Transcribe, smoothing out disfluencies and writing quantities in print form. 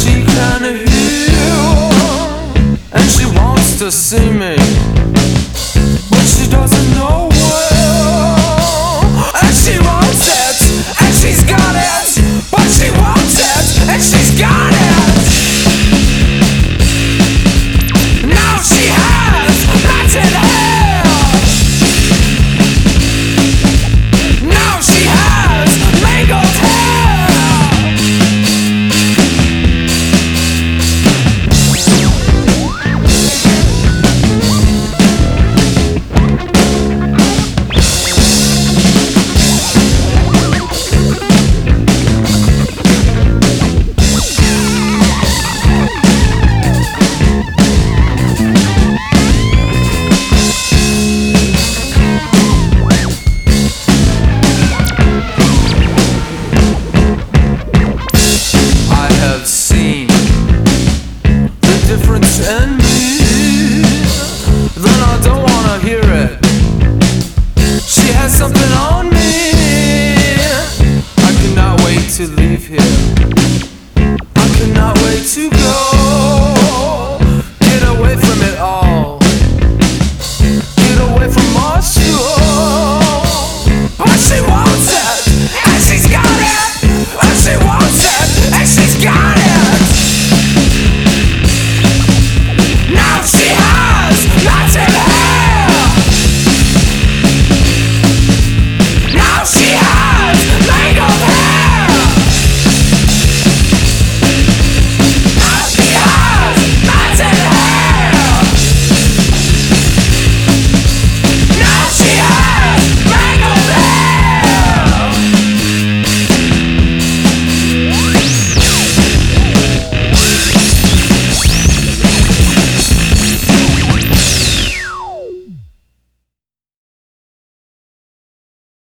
she can hear, and she wants to see me, but she doesn't know where. And she wants it, and she's got it, but she wants it, and she's got it. Now she has matted hair. Now she has mangled hair. And me, then I don't wanna hear it. She has something on me. I cannot wait to leave here. I cannot wait to go.